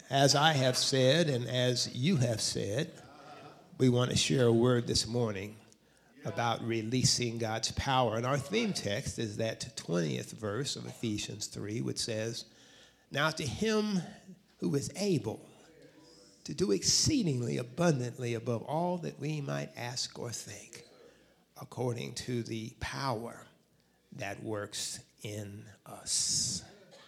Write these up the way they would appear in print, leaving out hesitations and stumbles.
As I have said and as you have said, we want to share a word this morning about releasing God's power. And our theme text is that 20th verse of Ephesians 3, which says, "Now to him who is able to do exceedingly abundantly above all that we might ask or think, according to the power that works in us."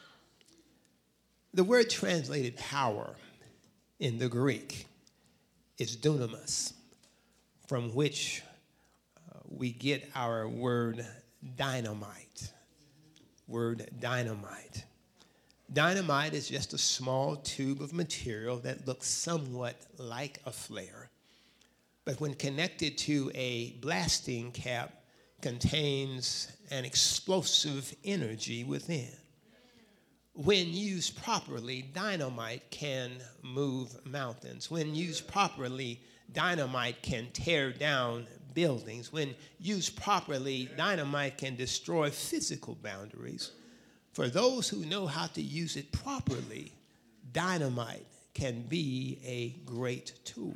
The word translated power in the Greek is dunamis, from which we get our word dynamite. Dynamite is just a small tube of material that looks somewhat like a flare, but when connected to a blasting cap, contains an explosive energy within. When used properly, dynamite can move mountains. When used properly, dynamite can tear down buildings. When used properly, dynamite can destroy physical boundaries. For those who know how to use it properly, dynamite can be a great tool.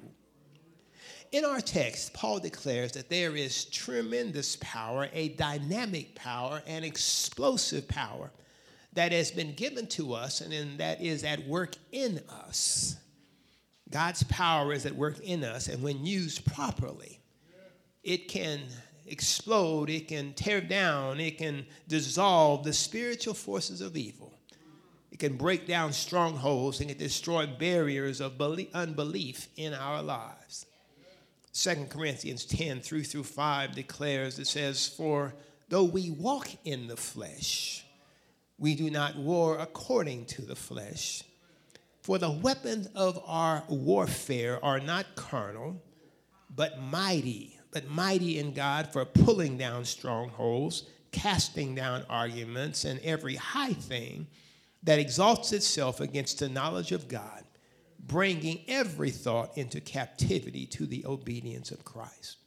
In our text, Paul declares that there is tremendous power, a dynamic power, an explosive power that has been given to us and that is at work in us. God's power is at work in us, and when used properly, it can explode, it can tear down, it can dissolve the spiritual forces of evil. It can break down strongholds and it destroy barriers of unbelief in our lives. 2 Corinthians 10, 3-5 declares, it says, "For though we walk in the flesh, we do not war according to the flesh. For the weapons of our warfare are not carnal, but mighty in God for pulling down strongholds, casting down arguments, and every high thing that exalts itself against the knowledge of God, bringing every thought into captivity to the obedience of Christ."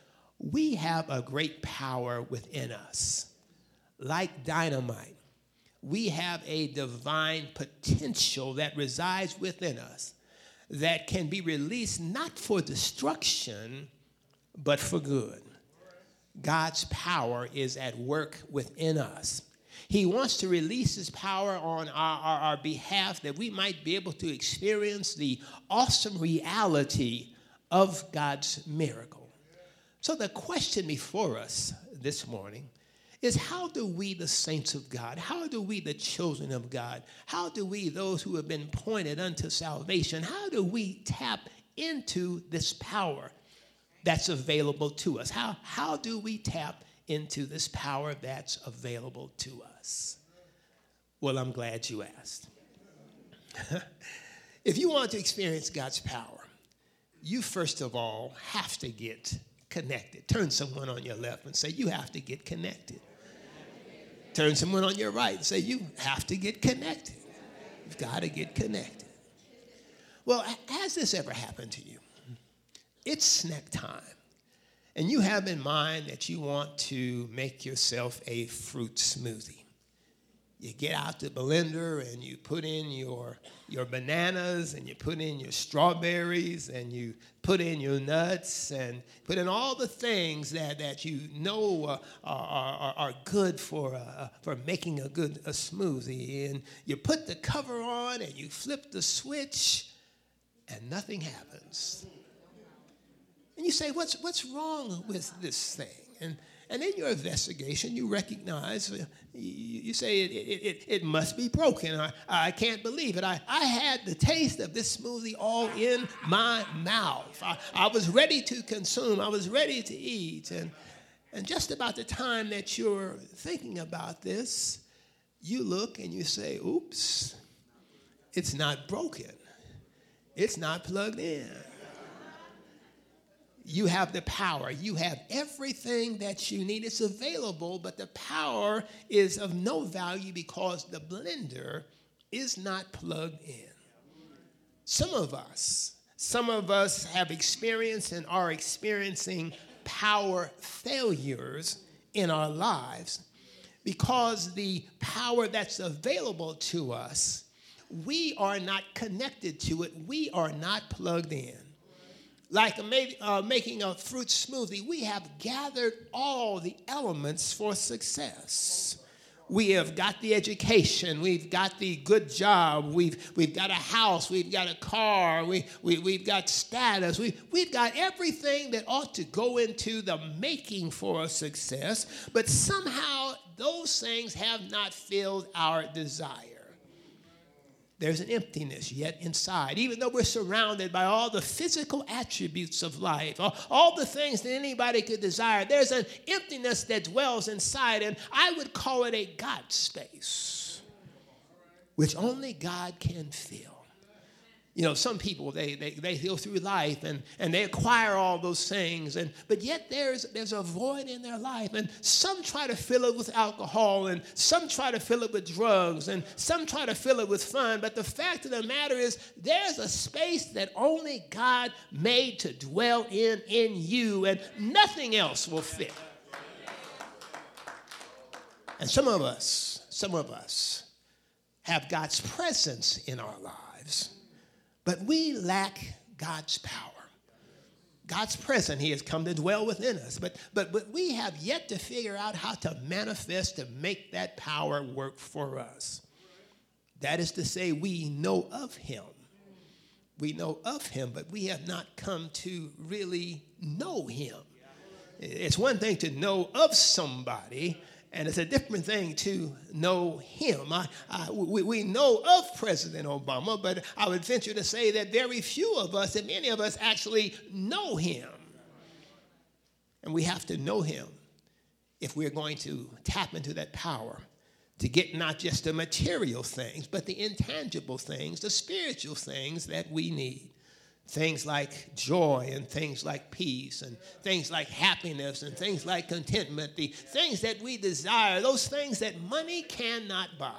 We have a great power within us. Like dynamite, we have a divine potential that resides within us that can be released not for destruction, but for good. God's power is at work within us. He wants to release his power on our behalf that we might be able to experience the awesome reality of God's miracle. So the question before us this morning is, how do we, the saints of God, how do we, the children of God, how do we, those who have been pointed unto salvation, how do we tap into this power that's available to us? How do we tap into this power that's available to us? Well, I'm glad you asked. If you want to experience God's power, you first of all have to get connected. Turn someone on your left and say, "You have to get connected." Turn someone on your right and say, "You have to get connected." You've got to get connected. Well, has this ever happened to you? It's snack time, and you have in mind that you want to make yourself a fruit smoothie. You get out the blender and you put in your bananas and you put in your strawberries and you put in your nuts and put in all the things that you know are good for making a good smoothie. And you put the cover on and you flip the switch and nothing happens. And you say, what's wrong with this thing? And in your investigation, you recognize, you say it must be broken. I can't believe it. I had the taste of this smoothie all in my mouth. I was ready to consume. I was ready to eat. And just about the time that you're thinking about this, you look and you say, oops, it's not broken. It's not plugged in. You have the power. You have everything that you need. It's available, but the power is of no value because the blender is not plugged in. Some of us have experienced and are experiencing power failures in our lives because the power that's available to us we are not connected to it. We are not plugged in. Like making a fruit smoothie, we have gathered all the elements for success. We have got the education, we've got the good job, we've got a house, we've got a car, we've got status, we've got everything that ought to go into the making for a success, but somehow those things have not filled our desire. There's an emptiness yet inside, even though we're surrounded by all the physical attributes of life, all the things that anybody could desire. There's an emptiness that dwells inside, and I would call it a God space, which only God can fill. You know, some people, they go through life and they acquire all those things, but yet there's a void in their life. And some try to fill it with alcohol, and some try to fill it with drugs, and some try to fill it with fun. But the fact of the matter is there's a space that only God made to dwell in you, and nothing else will fit. And some of us have God's presence in our lives, but we lack God's power. God's presence, he has come to dwell within us. But we have yet to figure out how to manifest, to make that power work for us. That is to say, we know of him. We know of him, but we have not come to really know him. It's one thing to know of somebody, and it's a different thing to know him. We know of President Obama, but I would venture to say that very few of us, and many of us, actually know him. And we have to know him if we're going to tap into that power to get not just the material things, but the intangible things, the spiritual things that we need. Things like joy and things like peace and things like happiness and things like contentment, the things that we desire, those things that money cannot buy.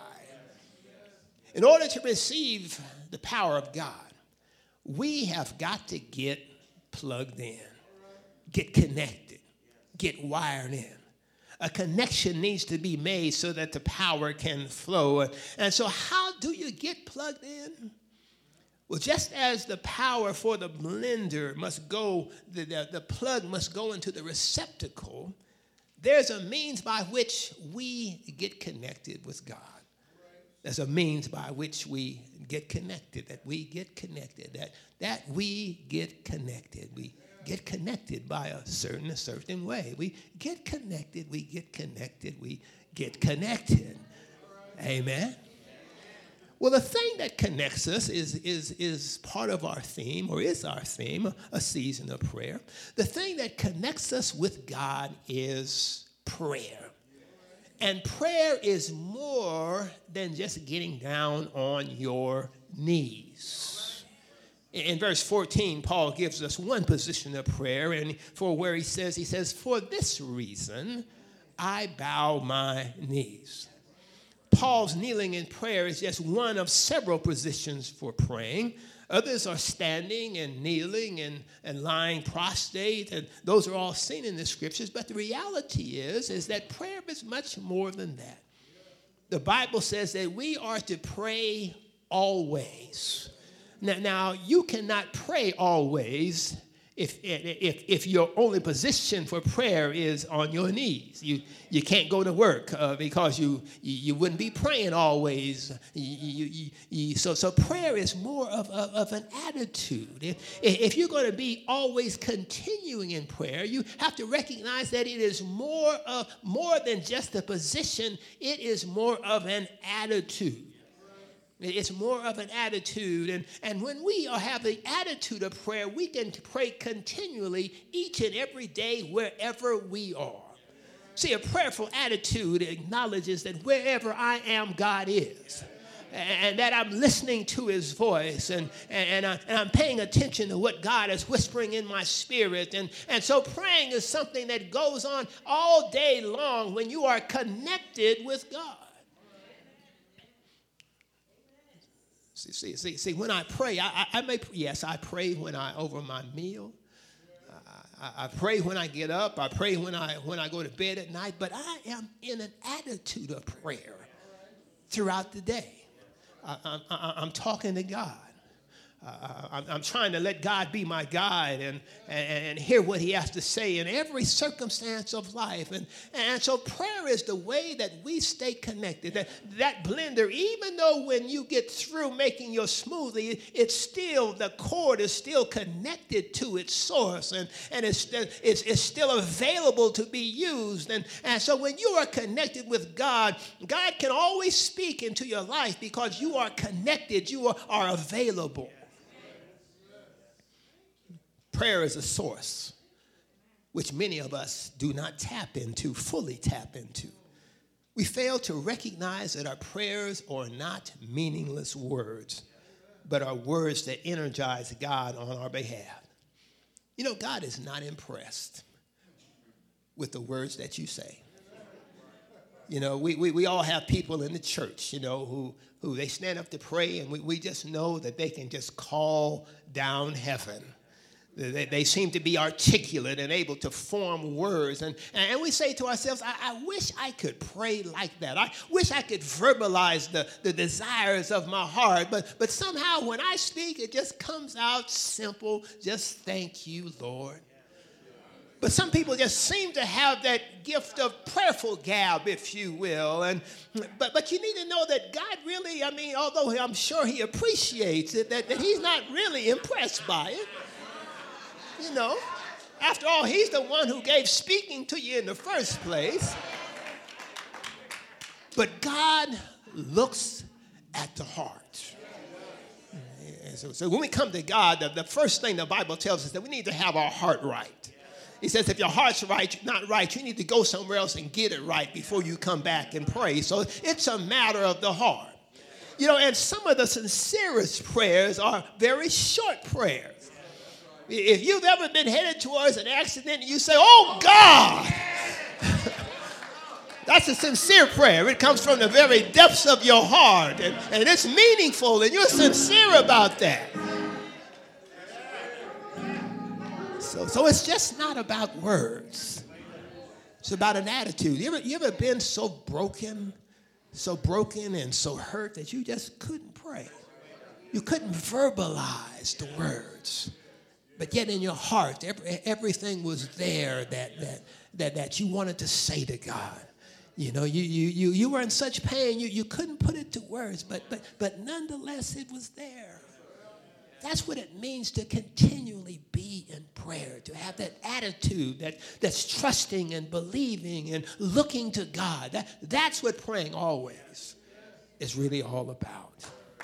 In order to receive the power of God, we have got to get plugged in, get connected, get wired in. A connection needs to be made so that the power can flow. And so how do you get plugged in? Well, just as the power for the blender must go, the plug must go into the receptacle, there's a means by which we get connected with God. There's a means by which we get connected, that we get connected, that we get connected. We get connected by a certain way. We get connected, we get connected, we get connected. Amen. Well, the thing that connects us is part of our theme, or is our theme, a season of prayer. The thing that connects us with God is prayer. And prayer is more than just getting down on your knees. In verse 14, Paul gives us one position of prayer, and for where he says, for this reason, I bow my knees. Paul's kneeling in prayer is just one of several positions for praying. Others are standing and kneeling and lying prostrate, and those are all seen in the scriptures. But the reality is that prayer is much more than that. The Bible says that we are to pray always. Now you cannot pray always if your only position for prayer is on your knees. You can't go to work because you wouldn't be praying always. So prayer is more of an attitude. If you're going to be always continuing in prayer, you have to recognize that it is more than just a position. It is more of an attitude. It's more of an attitude. And when we have the attitude of prayer, we can pray continually each and every day wherever we are. See, a prayerful attitude acknowledges that wherever I am, God is. And that I'm listening to his voice, and I'm paying attention to what God is whispering in my spirit. And so praying is something that goes on all day long when you are connected with God. See, when I pray, I pray when over my meal. I pray when I get up. I pray when I go to bed at night. But I am in an attitude of prayer throughout the day. I'm talking to God. I'm trying to let God be my guide and hear what he has to say in every circumstance of life. And so prayer is the way that we stay connected. That blender, even though when you get through making your smoothie, it's still, the cord is still connected to its source, and it's still available to be used. And so when you are connected with God, God can always speak into your life because you are connected, you are available. Prayer is a source which many of us do not fully tap into. We fail to recognize that our prayers are not meaningless words, but are words that energize God on our behalf. You know, God is not impressed with the words that you say. You know, we all have people in the church, you know, who they stand up to pray, and we just know that they can just call down heaven. They seem to be articulate and able to form words. And we say to ourselves, I wish I could pray like that. I wish I could verbalize the desires of my heart. But somehow when I speak, it just comes out simple. Just thank you, Lord. But some people just seem to have that gift of prayerful gab, if you will. But you need to know that God really, although I'm sure he appreciates it, that he's not really impressed by it. You know, after all, he's the one who gave speaking to you in the first place. But God looks at the heart. So when we come to God, the first thing the Bible tells us that we need to have our heart right. He says if your heart's not right, you need to go somewhere else and get it right before you come back and pray. So it's a matter of the heart. You know, and some of the sincerest prayers are very short prayers. If you've ever been headed towards an accident and you say, oh, God, that's a sincere prayer. It comes from the very depths of your heart, and it's meaningful, and you're sincere about that. So it's just not about words. It's about an attitude. You ever been so broken and so hurt that you just couldn't pray? You couldn't verbalize the words. But yet in your heart, everything was there that you wanted to say to God. You know, you were in such pain, you couldn't put it to words, but nonetheless it was there. That's what it means to continually be in prayer, to have that attitude that's trusting and believing and looking to God. That's what praying always is really all about.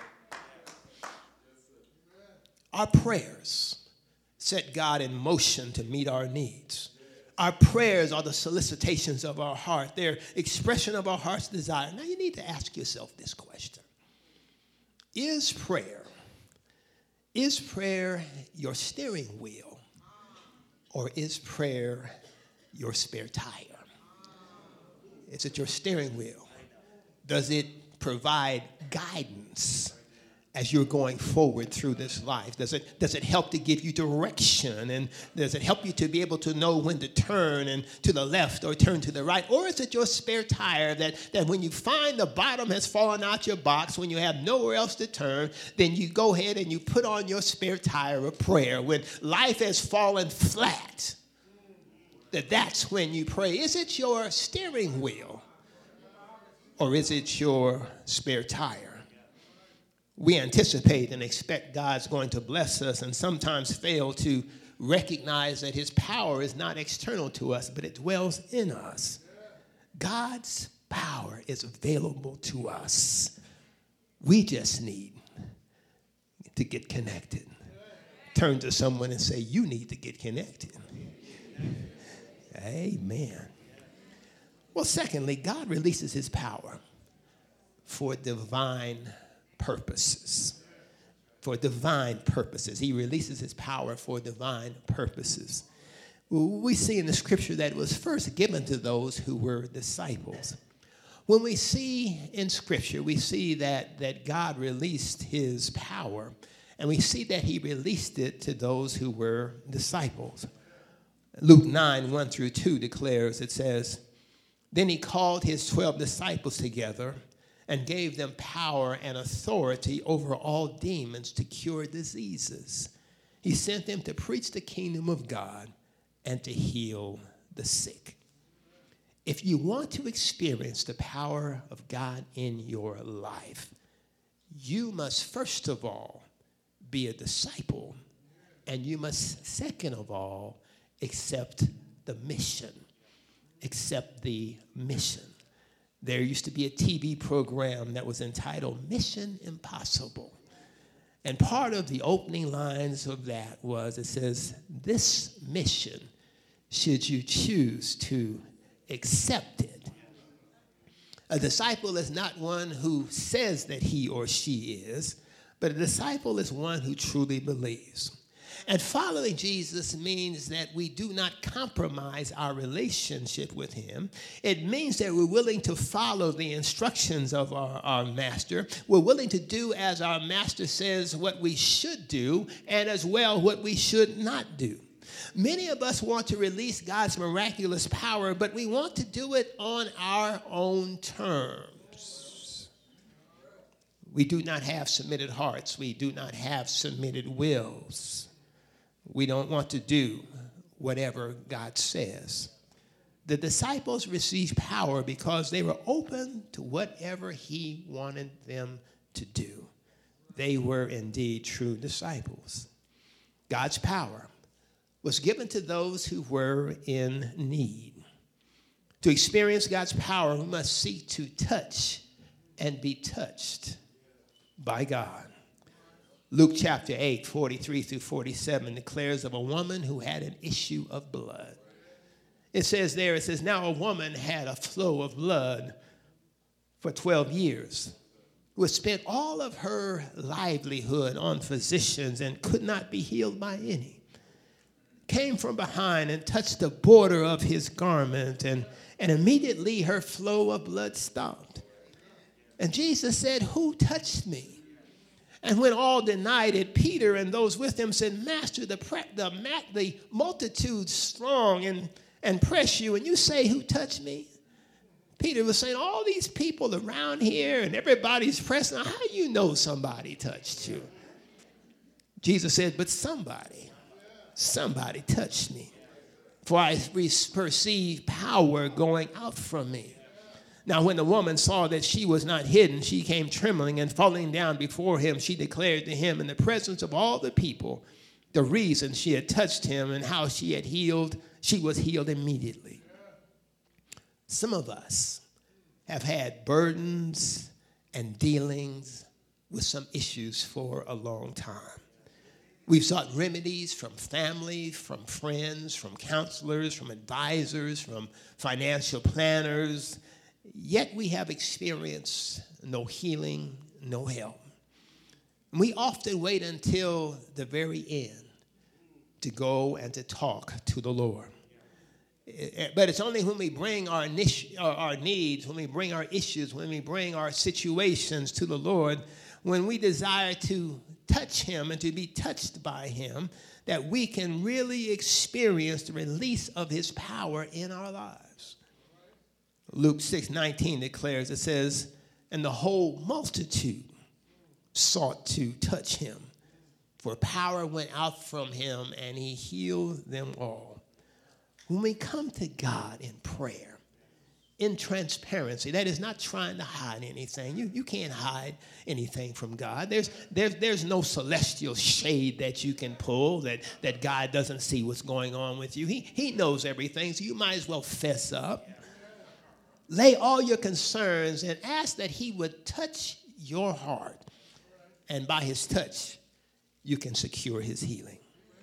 Our prayers set God in motion to meet our needs. Our prayers are the solicitations of our heart. They're expression of our heart's desire. Now you need to ask yourself this question. Is prayer your steering wheel, or is prayer your spare tire? Is it your steering wheel? Does it provide guidance as you're going forward through this life? Does it help to give you direction? And does it help you to be able to know when to turn and to the left or turn to the right? Or is it your spare tire that when you find the bottom has fallen out your box, when you have nowhere else to turn, then you go ahead and you put on your spare tire of prayer? When life has fallen flat, that's when you pray. Is it your steering wheel, or is it your spare tire? We anticipate and expect God's going to bless us, and sometimes fail to recognize that his power is not external to us, but it dwells in us. God's power is available to us. We just need to get connected. Turn to someone and say, you need to get connected. Amen. Well, secondly, God releases his power for divine purposes. For divine purposes. He releases his power for divine purposes. We see in the scripture that it was first given to those who were disciples. When we see in scripture, we see that God released his power, and we see that he released it to those who were disciples. Luke 9, 1 through 2 declares, it says, then he called his 12 disciples together and gave them power and authority over all demons to cure diseases. He sent them to preach the kingdom of God and to heal the sick. If you want to experience the power of God in your life, you must first of all be a disciple, and you must second of all accept the mission. Accept the mission. There used to be a TV program that was entitled Mission Impossible. And part of the opening lines of that was, it says, this mission, should you choose to accept it. A disciple is not one who says that he or she is, but a disciple is one who truly believes. And following Jesus means that we do not compromise our relationship with him. It means that we're willing to follow the instructions of our master. We're willing to do as our master says what we should do, and as well what we should not do. Many of us want to release God's miraculous power, but we want to do it on our own terms. We do not have submitted hearts. We do not have submitted wills. We don't want to do whatever God says. The disciples received power because they were open to whatever he wanted them to do. They were indeed true disciples. God's power was given to those who were in need. To experience God's power, we must seek to touch and be touched by God. Luke chapter 8, 43 through 47 declares of a woman who had an issue of blood. It says, now a woman had a flow of blood for 12 years, who had spent all of her livelihood on physicians and could not be healed by any. Came from behind and touched the border of his garment, and immediately her flow of blood stopped. And Jesus said, who touched me? And when all denied it, Peter and those with him said, Master, the multitude throng and press you, and you say, who touched me? Peter was saying, all these people around here and everybody's pressing. How do you know somebody touched you? Jesus said, but somebody touched me, for I perceive power going out from me. Now, when the woman saw that she was not hidden, she came trembling, and falling down before him, she declared to him in the presence of all the people the reason she had touched him and how she was healed immediately. Some of us have had burdens and dealings with some issues for a long time. We've sought remedies from family, from friends, from counselors, from advisors, from financial planners. Yet we have experienced no healing, no help. We often wait until the very end to go and to talk to the Lord. But it's only when we bring our needs, when we bring our issues, when we bring our situations to the Lord, when we desire to touch him and to be touched by him, that we can really experience the release of his power in our lives. Luke 6:19 declares, it says, and the whole multitude sought to touch him, for power went out from him, and he healed them all. When we come to God in prayer, in transparency, that is not trying to hide anything. You can't hide anything from God. There's no celestial shade that you can pull that God doesn't see what's going on with you. He knows everything, so you might as well fess up. Lay all your concerns and ask that he would touch your heart. And by his touch, you can secure his healing.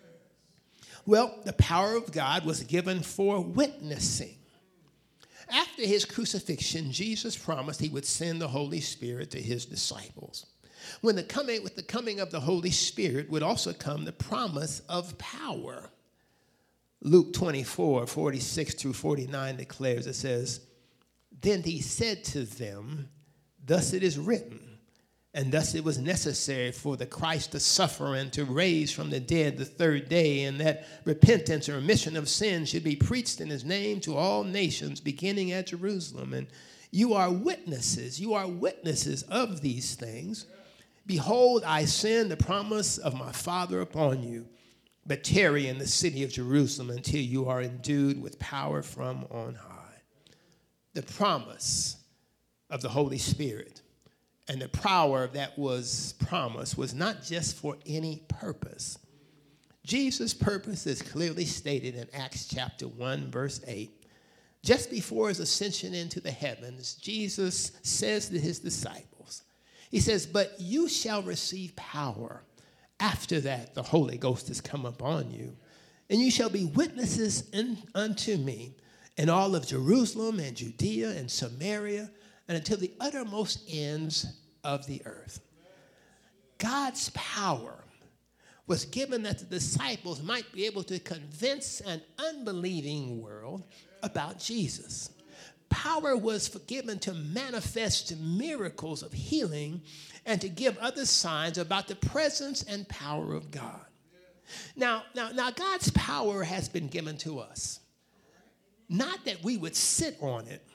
Well, the power of God was given for witnessing. After his crucifixion, Jesus promised he would send the Holy Spirit to his disciples. With the coming of the Holy Spirit would also come the promise of power. Luke 24, 46 through 49 declares, it says, then he said to them, thus it is written, and thus it was necessary for the Christ to suffer and to raise from the dead the third day, and that repentance or remission of sin should be preached in his name to all nations, beginning at Jerusalem. And You are witnesses. You are witnesses of these things. Behold, I send the promise of my Father upon you, but tarry in the city of Jerusalem until you are endued with power from on high. The promise of the Holy Spirit and the power that was promised was not just for any purpose. Jesus' purpose is clearly stated in Acts chapter 1, verse 8. Just before his ascension into the heavens, Jesus says to his disciples, he says, but you shall receive power. After that, the Holy Ghost has come upon you, and you shall be witnesses unto me in all of Jerusalem and Judea and Samaria and until the uttermost ends of the earth. God's power was given that the disciples might be able to convince an unbelieving world about Jesus. Power was given to manifest miracles of healing and to give other signs about the presence and power of God. Now, God's power has been given to us. Not that we would sit on it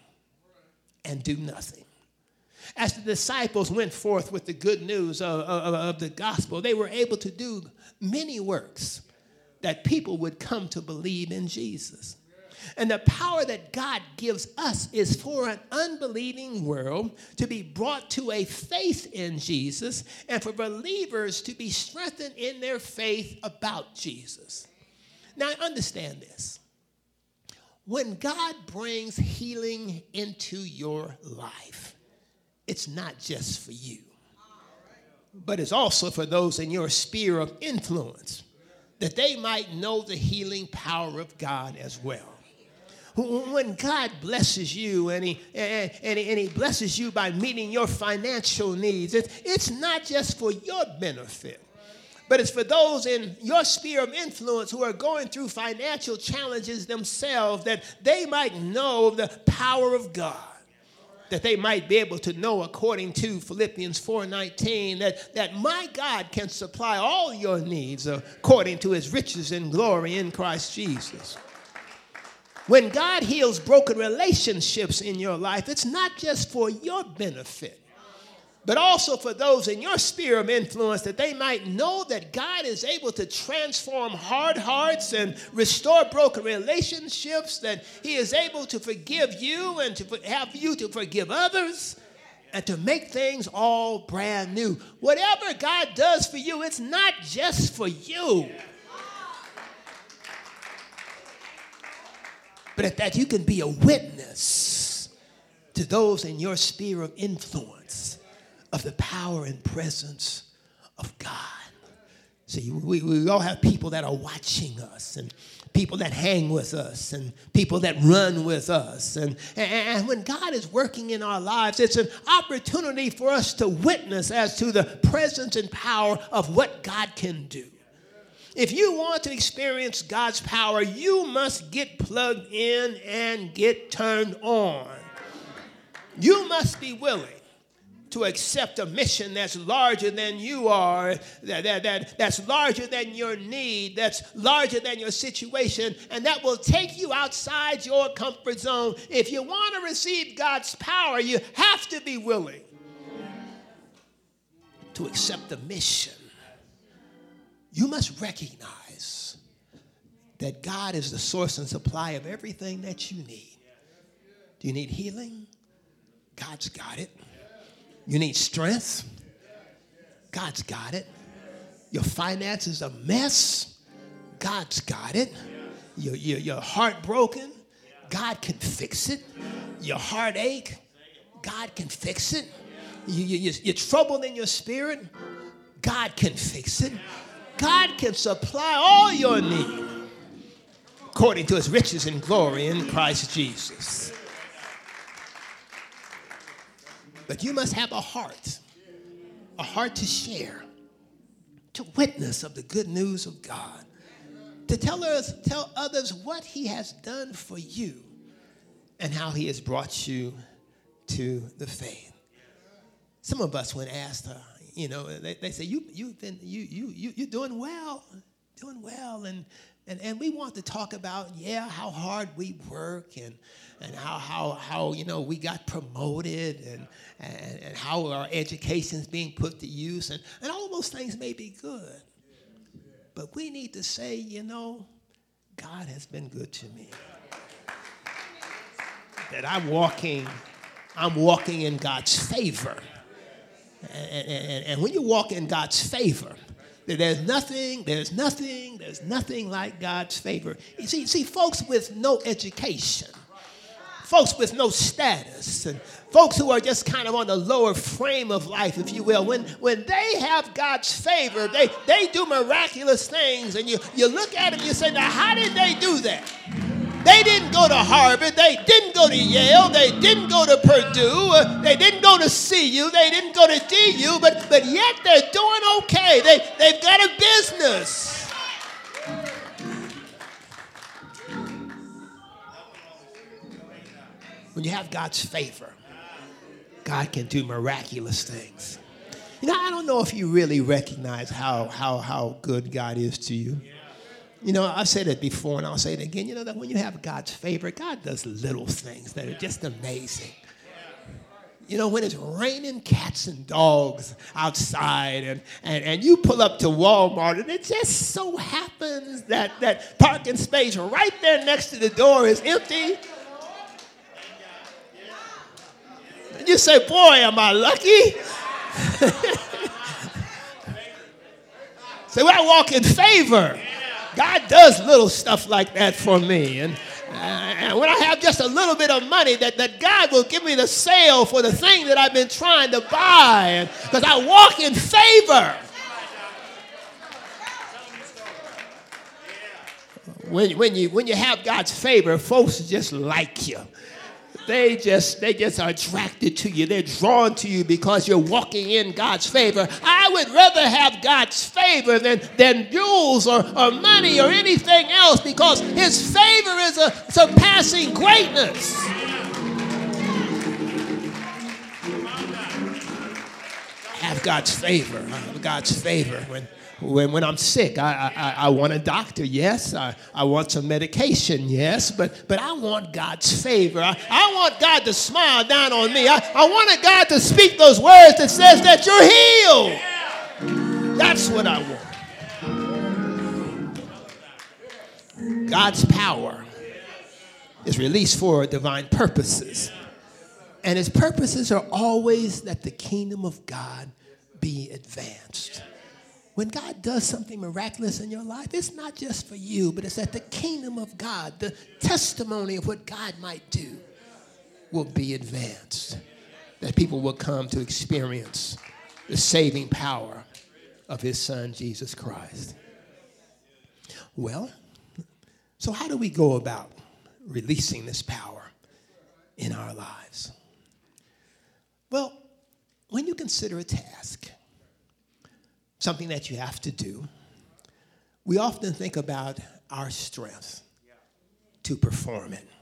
and do nothing. As the disciples went forth with the good news of the gospel, they were able to do many works that people would come to believe in Jesus. And the power that God gives us is for an unbelieving world to be brought to a faith in Jesus and for believers to be strengthened in their faith about Jesus. Now, understand this. When God brings healing into your life, it's not just for you, but it's also for those in your sphere of influence, that they might know the healing power of God as well. When God blesses you and he blesses you by meeting your financial needs, it's not just for your benefit, but it's for those in your sphere of influence who are going through financial challenges themselves, that they might know the power of God, that they might be able to know, according to Philippians 4:19, that my God can supply all your needs according to his riches and glory in Christ Jesus. When God heals broken relationships in your life, it's not just for your benefit, but also for those in your sphere of influence, that they might know that God is able to transform hard hearts and restore broken relationships, that he is able to forgive you and to have you to forgive others and to make things all brand new. Whatever God does for you, it's not just for you, but that you can be a witness to those in your sphere of influence of the power and presence of God. See, we all have people that are watching us, and people that hang with us, and people that run with us. And when God is working in our lives, it's an opportunity for us to witness as to the presence and power of what God can do. If you want to experience God's power, you must get plugged in and get turned on. You must be willing to accept a mission that's larger than you are, that's larger than your need, that's larger than your situation, and that will take you outside your comfort zone. If you want to receive God's power, you have to be willing to accept the mission. You must recognize that God is the source and supply of everything that you need. Do you need healing? God's got it. You need strength? God's got it. Your finances a mess? God's got it. You're heartbroken? God can fix it. Your heartache? God can fix it. You're troubled in your spirit? God can fix it. God can supply all your need according to his riches and glory in Christ Jesus. But you must have a heart to share, to witness of the good news of God, to tell others what he has done for you and how he has brought you to the faith. Some of us, when asked, they say, you're doing well, And we want to talk about, how hard we work and how we got promoted and how our education is being put to use. And all those things may be good. But we need to say, God has been good to me. That I'm walking in God's favor. And when you walk in God's favor, there's nothing like God's favor. You see, folks with no education, folks with no status, and folks who are just kind of on the lower frame of life, if you will, when they have God's favor, they do miraculous things, and you look at them and you say, now how did they do that? They didn't go to Harvard. They didn't go to Yale. They didn't go to Purdue. They didn't go to CU. They didn't go to DU. But yet they're doing okay. They've got a business. When you have God's favor, God can do miraculous things. I don't know if you really recognize how good God is to you. I've said it before, and I'll say it again. That when you have God's favor, God does little things that are just amazing. When it's raining cats and dogs outside, and you pull up to Walmart, and it just so happens that parking space right there next to the door is empty. And you say, boy, am I lucky? So I walk in favor. God does little stuff like that for me. And when I have just a little bit of money, that God will give me the sale for the thing that I've been trying to buy. Because I walk in favor. When you have God's favor, folks just like you. They just are attracted to you. They're drawn to you because you're walking in God's favor. I would rather have God's favor than jewels or money or anything else, because his favor is a surpassing greatness. Have God's favor. Have God's favor. When I'm sick, I want a doctor, yes. I want some medication, yes. But I want God's favor. I want God to smile down on me. I want God to speak those words that says that you're healed. That's what I want. God's power is released for divine purposes. And his purposes are always that the kingdom of God be advanced. When God does something miraculous in your life, it's not just for you, but it's that the kingdom of God, the testimony of what God might do, will be advanced. That people will come to experience the saving power of his son, Jesus Christ. Well, so how do we go about releasing this power in our lives? Well, when you consider a task, something that you have to do, we often think about our strength to perform it.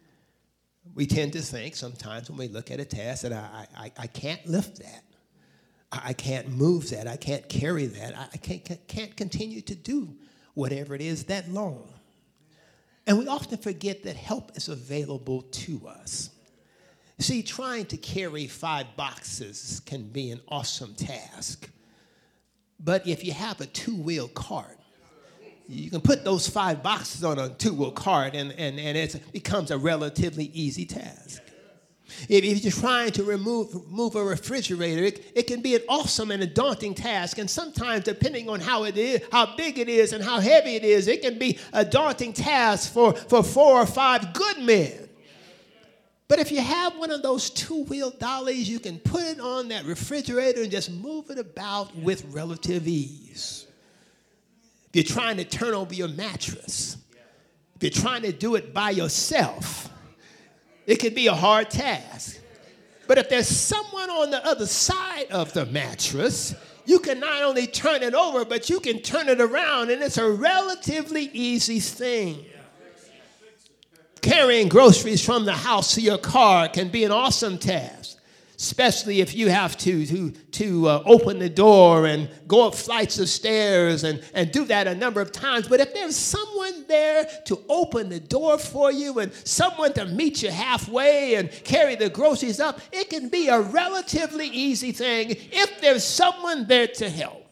We tend to think sometimes when we look at a task that I can't lift that. I can't move that. I can't carry that. I can't continue to do whatever it is that long. And we often forget that help is available to us. See, trying to carry 5 boxes can be an awesome task. But if you have a 2-wheel cart, you can put those 5 boxes on a 2-wheel cart, and it becomes a relatively easy task. If you're trying to move a refrigerator, it can be an awesome and a daunting task. And sometimes, depending on how it is, how big it is, and how heavy it is, it can be a daunting task for 4 or 5 good men. But if you have one of those 2-wheel dollies, you can put it on that refrigerator and just move it about with relative ease. If you're trying to turn over your mattress, if you're trying to do it by yourself, it can be a hard task. But if there's someone on the other side of the mattress, you can not only turn it over, but you can turn it around, and it's a relatively easy thing. Carrying groceries from the house to your car can be an awesome task. especially if you have to open the door and go up flights of stairs and do that a number of times. But if there's someone there to open the door for you and someone to meet you halfway and carry the groceries up, it can be a relatively easy thing if there's someone there to help.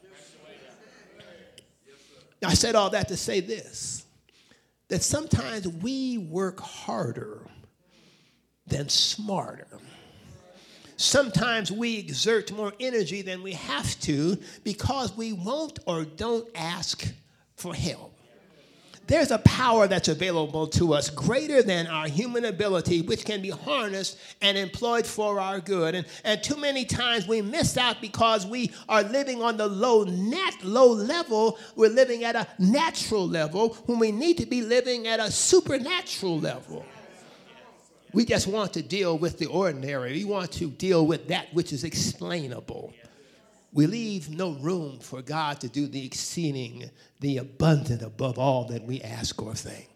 I said all that to say this, that sometimes we work harder than smarter. Sometimes we exert more energy than we have to because we won't or don't ask for help. There's a power that's available to us greater than our human ability, which can be harnessed and employed for our good. And too many times we miss out because we are living on the low level. We're living at a natural level when we need to be living at a supernatural level. We just want to deal with the ordinary. We want to deal with that which is explainable. We leave no room for God to do the exceeding, the abundant above all that we ask or think.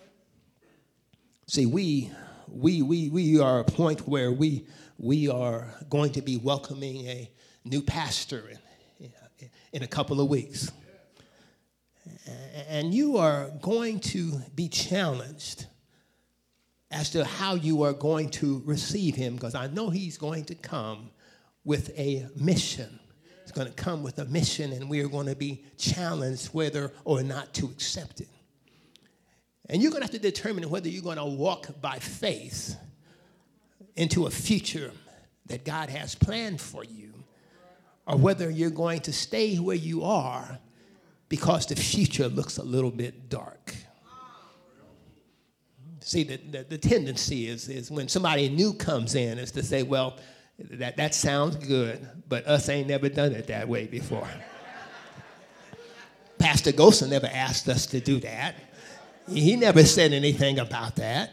See, we are at a point where we are going to be welcoming a new pastor in a couple of weeks. And you are going to be challenged as to how you are going to receive him, because I know he's going to come with a mission. He's going to come with a mission, and we are going to be challenged whether or not to accept it. And you're going to have to determine whether you're going to walk by faith into a future that God has planned for you, or whether you're going to stay where you are because the future looks a little bit dark. See, the tendency is when somebody new comes in is to say, well, that sounds good, but us ain't never done it that way before. Pastor Gosen never asked us to do that. He never said anything about that.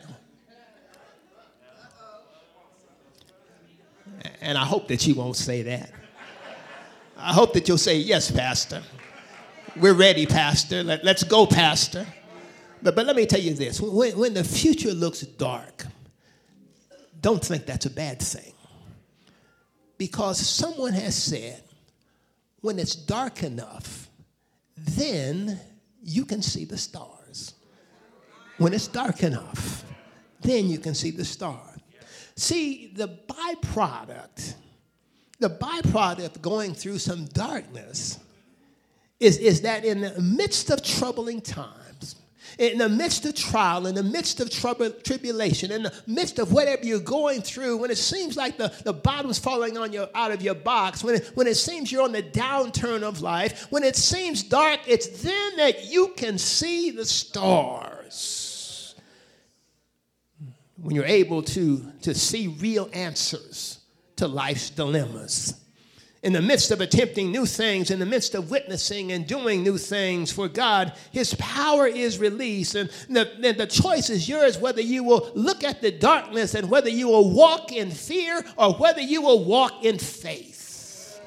And I hope that you won't say that. I hope that you'll say, yes, Pastor. We're ready, Pastor. Let's go, Pastor. But let me tell you this. When the future looks dark, don't think that's a bad thing. Because someone has said, when it's dark enough, then you can see the stars. When it's dark enough, then you can see the stars. See, the byproduct of going through some darkness is that in the midst of troubling times, in the midst of trial, in the midst of tribulation, in the midst of whatever you're going through, when it seems like the bottom's falling out of your box, when it seems you're on the downturn of life, when it seems dark, it's then that you can see the stars. When you're able to see real answers to life's dilemmas. In the midst of attempting new things, in the midst of witnessing and doing new things for God, his power is released. And the choice is yours whether you will look at the darkness and whether you will walk in fear or whether you will walk in faith.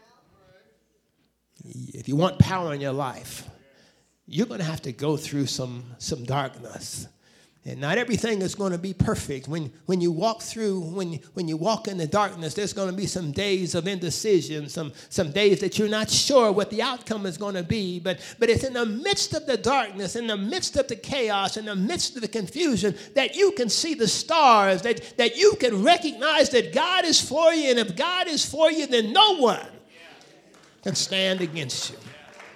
If you want power in your life, you're going to have to go through some darkness. And not everything is going to be perfect. When you walk through, when you walk in the darkness, there's going to be some days of indecision, some days that you're not sure what the outcome is going to be. But it's in the midst of the darkness, in the midst of the chaos, in the midst of the confusion, that you can see the stars, that you can recognize that God is for you. And if God is for you, then no one can stand against you.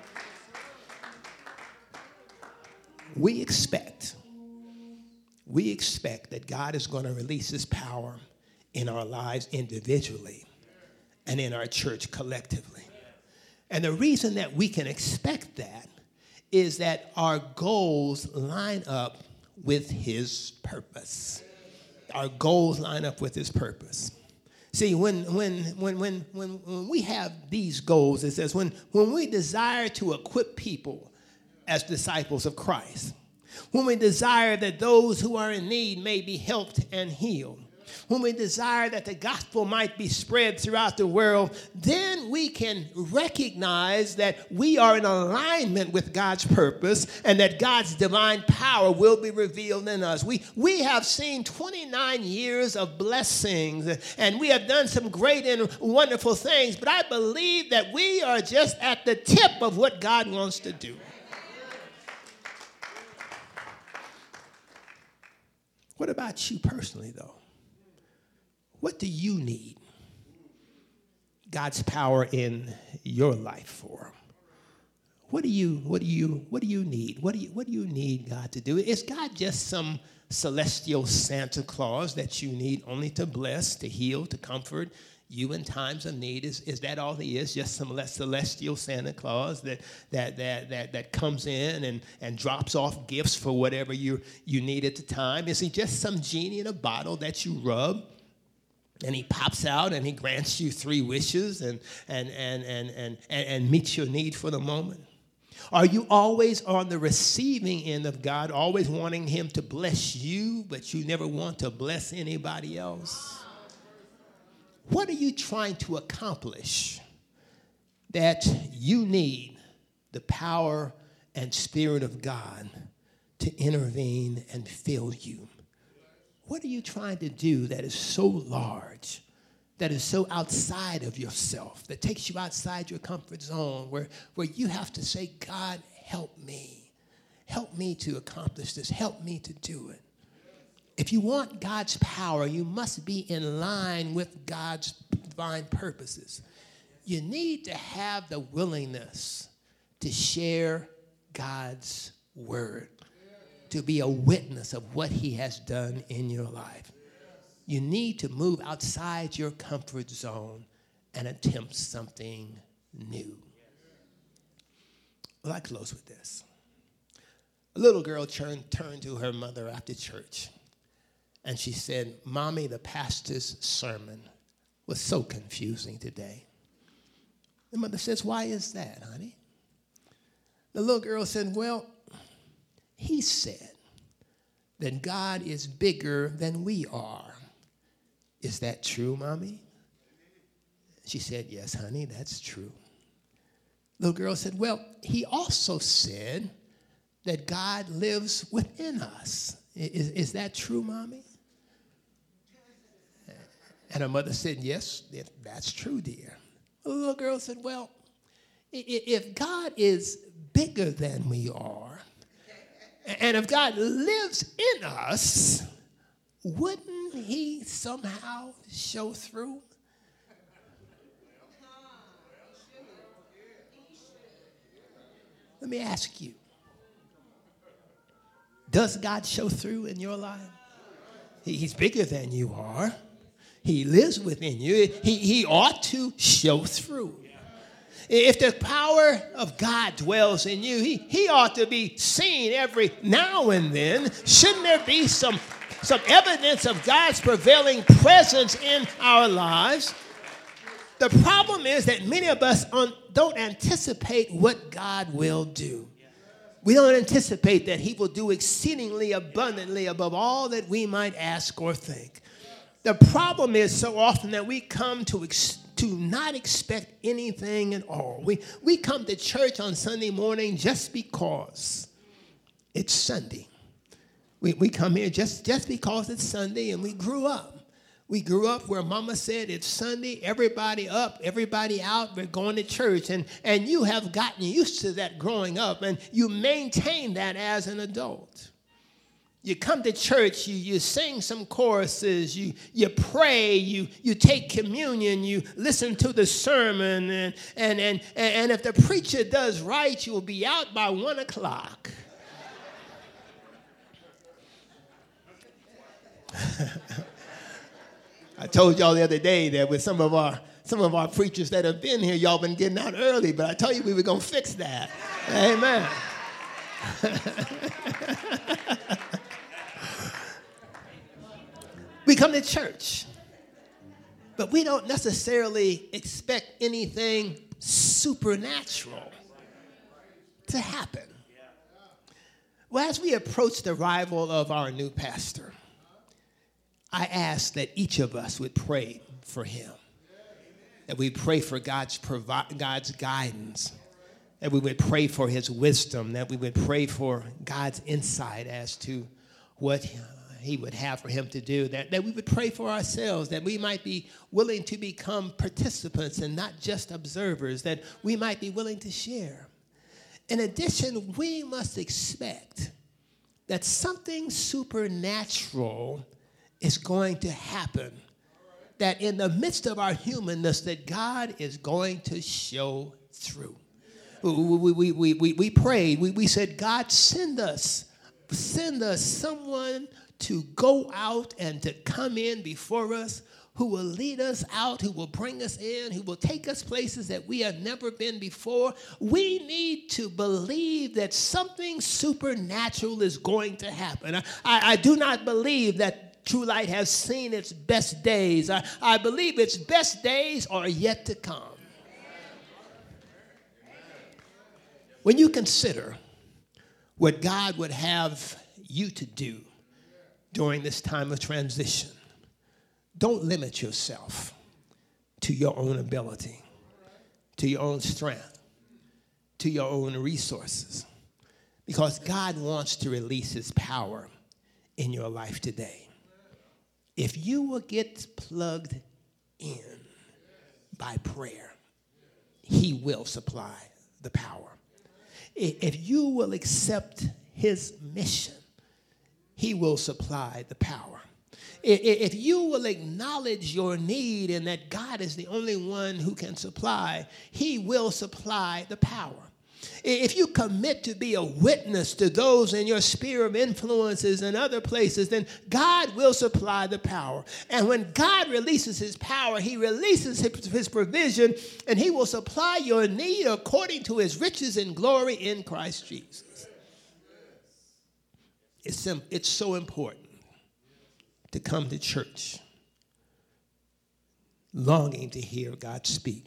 We expect that God is going to release his power in our lives individually and in our church collectively. And the reason that we can expect that is that our goals line up with his purpose. Our goals line up with his purpose. See, when we have these goals, it says when we desire to equip people as disciples of Christ, when we desire that those who are in need may be helped and healed, when we desire that the gospel might be spread throughout the world, then we can recognize that we are in alignment with God's purpose and that God's divine power will be revealed in us. We have seen 29 years of blessings, and we have done some great and wonderful things, but I believe that we are just at the tip of what God wants to do. What about you personally, though? What do you need God's power in your life for? What do you need? What do you need God to do? Is God just some celestial Santa Claus that you need only to bless, to heal, to comfort you in times of need? Is that all he is? Just some celestial Santa Claus that comes in and drops off gifts for whatever you need at the time? Is he just some genie in a bottle that you rub and he pops out and he grants you 3 wishes and meets your need for the moment? Are you always on the receiving end of God, always wanting him to bless you, but you never want to bless anybody else? What are you trying to accomplish that you need the power and Spirit of God to intervene and fill you? What are you trying to do that is so large, that is so outside of yourself, that takes you outside your comfort zone, where you have to say, God, help me. Help me to accomplish this. Help me to do it. If you want God's power, you must be in line with God's divine purposes. You need to have the willingness to share God's word, to be a witness of what he has done in your life. You need to move outside your comfort zone and attempt something new. Well, I close with this. A little girl turned to her mother after church, and she said, Mommy, the pastor's sermon was so confusing today. The mother says, why is that, honey? The little girl said, well, he said that God is bigger than we are. Is that true, Mommy? She said, yes, honey, that's true. Little girl said, well, he also said that God lives within us. Is that true, Mommy? And her mother said, yes, that's true, dear. The little girl said, well, if God is bigger than we are, and if God lives in us, wouldn't he somehow show through? Let me ask you, does God show through in your life? He's bigger than you are. He lives within you. He ought to show through. If the power of God dwells in you, he ought to be seen every now and then. Shouldn't there be some evidence of God's prevailing presence in our lives? The problem is that many of us don't anticipate what God will do. We don't anticipate that he will do exceedingly abundantly above all that we might ask or think. The problem is so often that we come to not expect anything at all. We come to church on Sunday morning just because it's Sunday. We come here just because it's Sunday, and we grew up. We grew up where Mama said it's Sunday, everybody up, everybody out, we're going to church. And you have gotten used to that growing up, and you maintain that as an adult. You come to church, you sing some choruses, you pray, you take communion, you listen to the sermon, and if the preacher does right, you'll be out by 1 o'clock. I told y'all the other day that with some of our preachers that have been here, y'all been getting out early, but I told you we were going to fix that. Amen. We come to church, but we don't necessarily expect anything supernatural to happen. Well, as we approach the arrival of our new pastor, I ask that each of us would pray for him, that we pray for God's guidance, that we would pray for his wisdom, that we would pray for God's insight as to what he would have for him to do, that we would pray for ourselves, that we might be willing to become participants and not just observers, that we might be willing to share. In addition, we must expect that something supernatural is going to happen, that in the midst of our humanness, that God is going to show through. We prayed, we said, God, send us someone to go out and to come in before us, who will lead us out, who will bring us in, who will take us places that we have never been before. We need to believe that something supernatural is going to happen. I do not believe that True Light has seen its best days. I believe its best days are yet to come. When you consider what God would have you to do during this time of transition, don't limit yourself to your own ability, to your own strength, to your own resources, because God wants to release his power in your life today. If you will get plugged in by prayer, he will supply the power. If you will accept his mission, he will supply the power. If you will acknowledge your need and that God is the only one who can supply, he will supply the power. If you commit to be a witness to those in your sphere of influences and other places, then God will supply the power. And when God releases his power, he releases his provision, and he will supply your need according to his riches and glory in Christ Jesus. It's so important to come to church longing to hear God speak.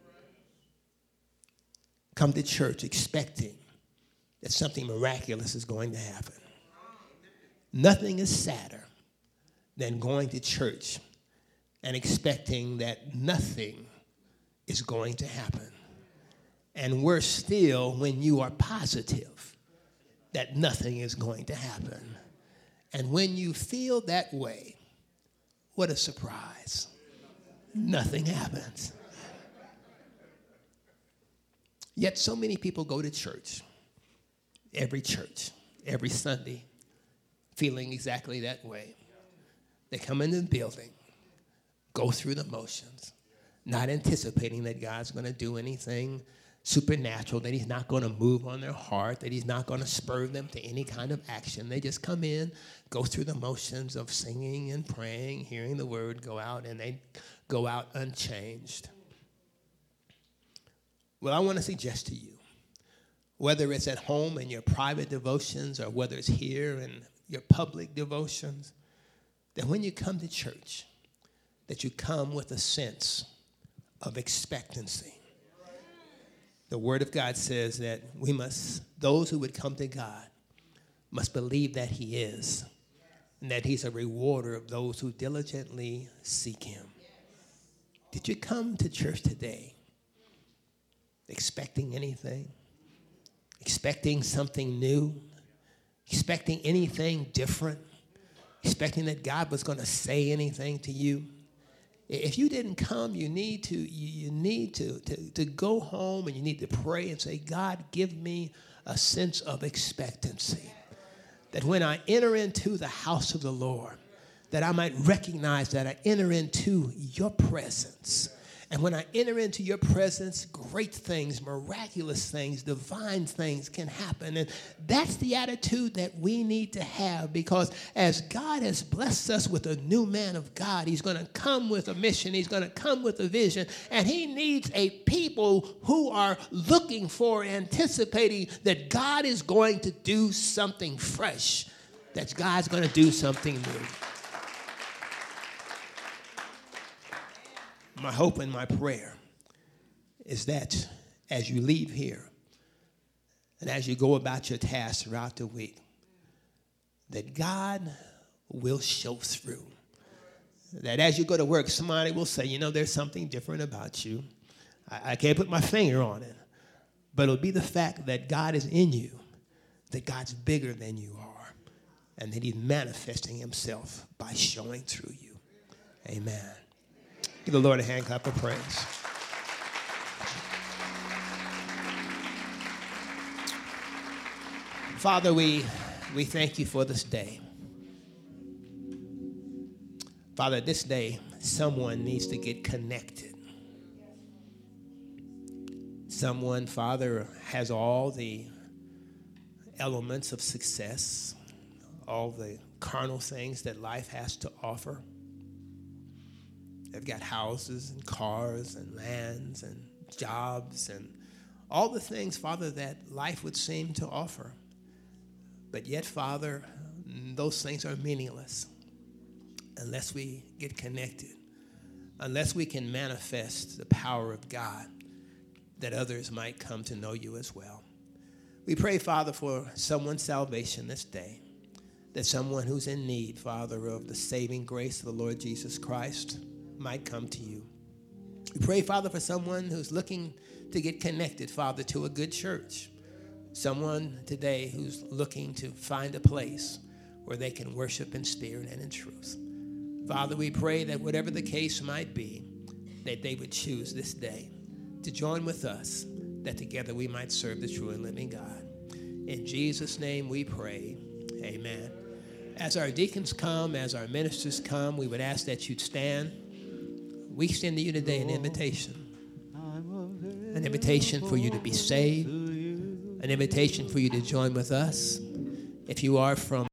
Come to church expecting that something miraculous is going to happen. Nothing is sadder than going to church and expecting that nothing is going to happen. And worse still, when you are positive that nothing is going to happen. And when you feel that way, what a surprise. Nothing happens. Yet so many people go to church, every Sunday, feeling exactly that way. They come in the building, go through the motions, not anticipating that God's going to do anything supernatural, that he's not going to move on their heart, that he's not going to spur them to any kind of action. They just come in, go through the motions of singing and praying, hearing the word, go out, and they go out unchanged. Well, I want to suggest to you, whether it's at home in your private devotions or whether it's here in your public devotions, that when you come to church, that you come with a sense of expectancy. The Word of God says that those who would come to God must believe that he is, and that he's a rewarder of those who diligently seek him. Did you come to church today expecting anything? Expecting something new? Expecting anything different? Expecting that God was going to say anything to you? If you didn't come, you need to go home and you need to pray and say, God, give me a sense of expectancy. That when I enter into the house of the Lord, that I might recognize that I enter into your presence. And when I enter into your presence, great things, miraculous things, divine things can happen. And that's the attitude that we need to have, because as God has blessed us with a new man of God, he's going to come with a mission. He's going to come with a vision. And he needs a people who are looking for, anticipating that God is going to do something fresh, that God's going to do something new. My hope and my prayer is that as you leave here and as you go about your tasks throughout the week, that God will show through. That as you go to work, somebody will say, there's something different about you. I can't put my finger on it. But it'll be the fact that God is in you, that God's bigger than you are, and that he's manifesting himself by showing through you. Amen. Give the Lord a hand clap of praise. Father, we thank you for this day. Father, this day, someone needs to get connected. Someone, Father, has all the elements of success, all the carnal things that life has to offer. They've got houses and cars and lands and jobs and all the things, Father, that life would seem to offer. But yet, Father, those things are meaningless unless we get connected, unless we can manifest the power of God, that others might come to know you as well. We pray, Father, for someone's salvation this day, that someone who's in need, Father, of the saving grace of the Lord Jesus Christ might come to you. We pray, Father, for someone who's looking to get connected, Father, to a good church. Someone today who's looking to find a place where they can worship in spirit and in truth. Father, we pray that whatever the case might be, that they would choose this day to join with us, that together we might serve the true and living God. In Jesus' name we pray, amen. As our deacons come, as our ministers come, we would ask that you'd stand. We extend to you today an invitation for you to be saved, an invitation for you to join with us. If you are from